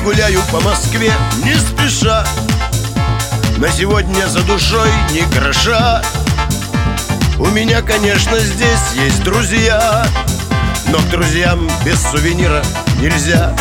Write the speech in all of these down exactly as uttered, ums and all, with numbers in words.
гуляю по Москве не спеша. На сегодня за душой ни гроша. У меня, конечно, здесь есть друзья, но к друзьям без сувенира нельзя.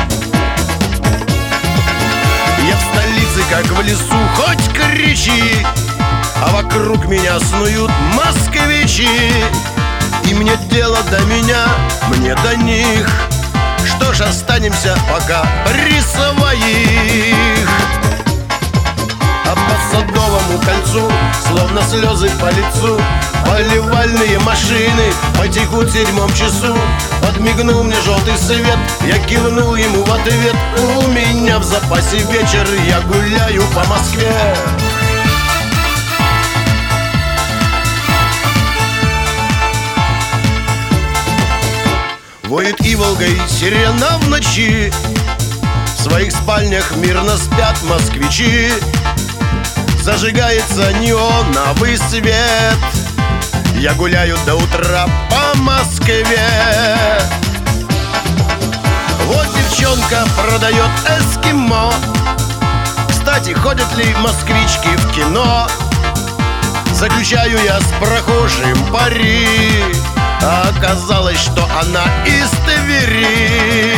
Я в столице, как в лесу, хоть кричи, а вокруг меня снуют москвичи. И мне дело до меня, мне до них. Что ж, останемся пока при своих. А по Садовому кольцу, словно слезы по лицу, поливальные машины потекут в седьмом часу. Подмигнул мне желтый свет, я кивнул ему в ответ. У меня в запасе вечер, я гуляю по Москве. Воет иволгой сирена в ночи, в своих спальнях мирно спят москвичи. Зажигается неоновый свет, я гуляю до утра по Москве. Вот девчонка продает эскимо. Кстати, ходят ли москвички в кино? Заключаю я с прохожим пари, а оказалось, что она из Твери.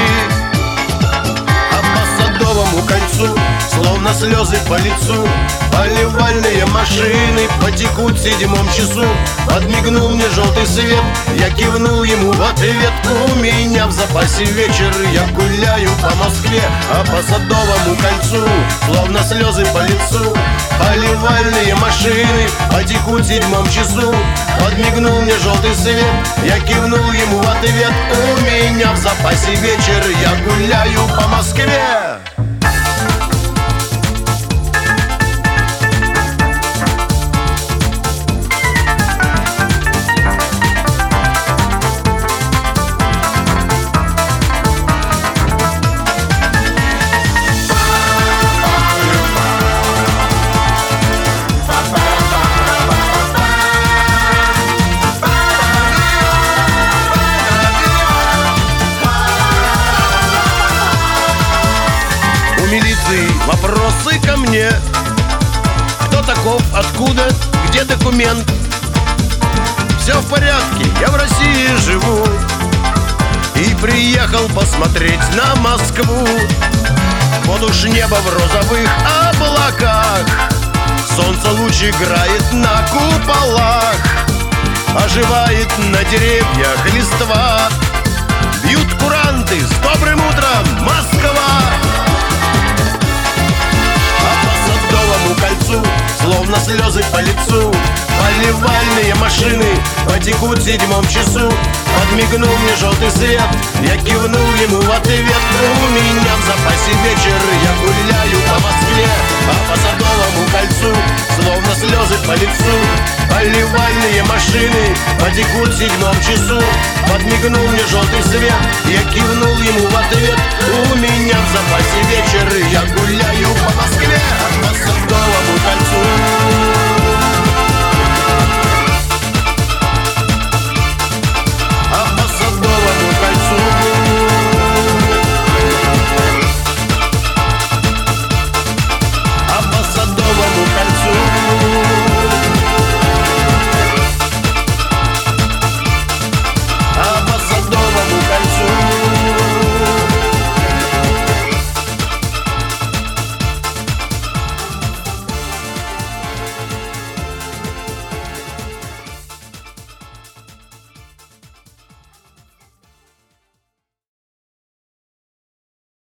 А по Садовому кольцу, словно слезы по лицу, поливальные машины потекут в седьмом часу. Подмигнул мне желтый свет, я кивнул ему в ответ. У меня в запасе вечер, я гуляю по Москве. А по Садовому кольцу, словно слезы по лицу, поливальные машины потекут в седьмом часу. Подмигнул мне желтый свет, я кивнул ему в ответ. У меня в запасе вечер, я гуляю по Москве. Вопросы ко мне: кто таков, откуда, где документ? Все в порядке, я в России живу и приехал посмотреть на Москву. Вот уж небо в розовых облаках, солнце луч играет на куполах, оживает на деревьях листва, бьют куранты с добрым утром, Москва! Кольцу, словно слезы по лицу, поливальные машины потекут в седьмом часу. Подмигнул мне желтый свет, я кивнул ему в ответ. У меня в запасе вечер, я гуляю по Москве. А по Садовому кольцу, словно слезы по лицу, поливальные машины потекут в седьмом часу. Подмигнул мне желтый свет, я кивнул ему в ответ. У меня в запасе вечер, я гуляю по Москве. По Садовому кольцу.